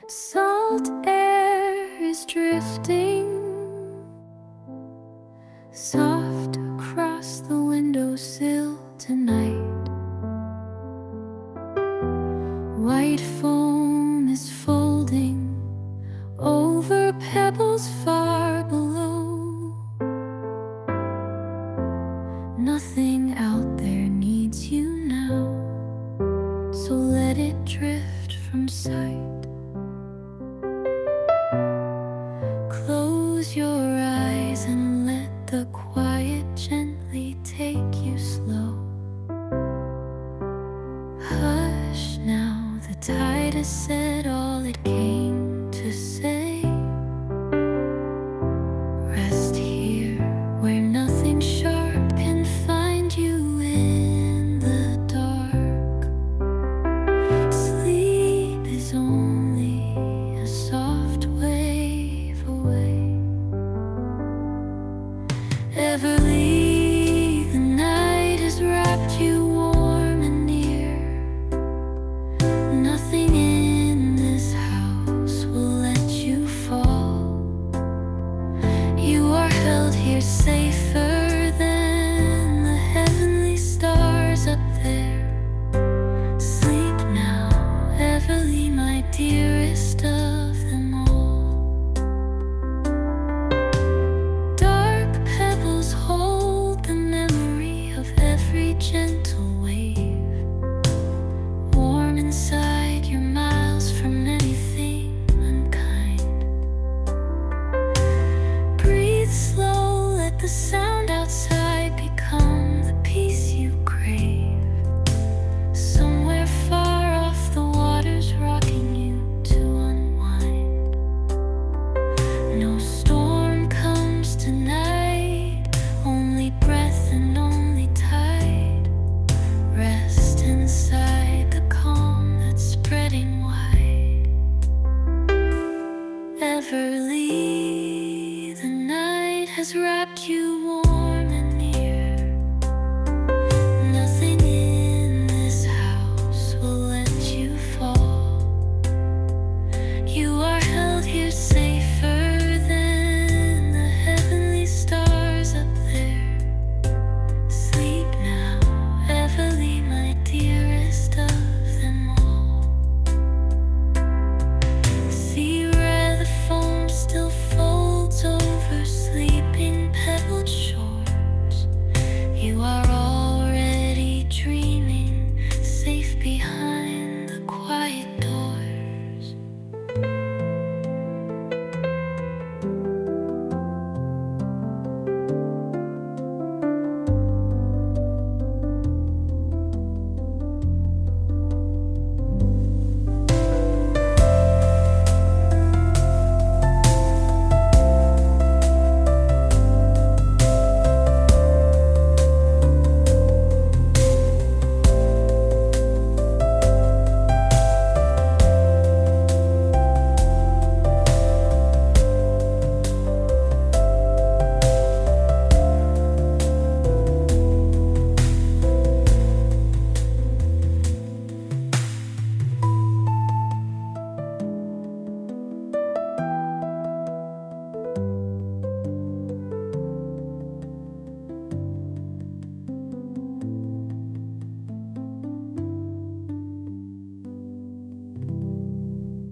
Salt air is drifting soft across the windowsill tonight. White foam is folding over pebbles far below. Nothing out there needs you now, so let it drift from sight. Close your eyes and let the quiet gently take you slow. Hush now, the tide has said all it came to say. Rest here where nothing sharp can find you in the dark. Sleep is only a soft wave away. Everly, the night has wrapped you warm and near. Nothing in this house will let you fall. You are held here safer than the heavenly stars up there. Sleep now, Everly, my dearest of them all. Dark pebbles hold the memory of every gentle wave. Warm inside, you're miles from anything unkind. Breathe slow, let the sound outside become the peace you crave. Somewhere far off, the water's rocking you to unwind. No storm comes tonight, only breath and only tide. Rest inside the calm that's spreading wide. Everly, the night has wrapped you warm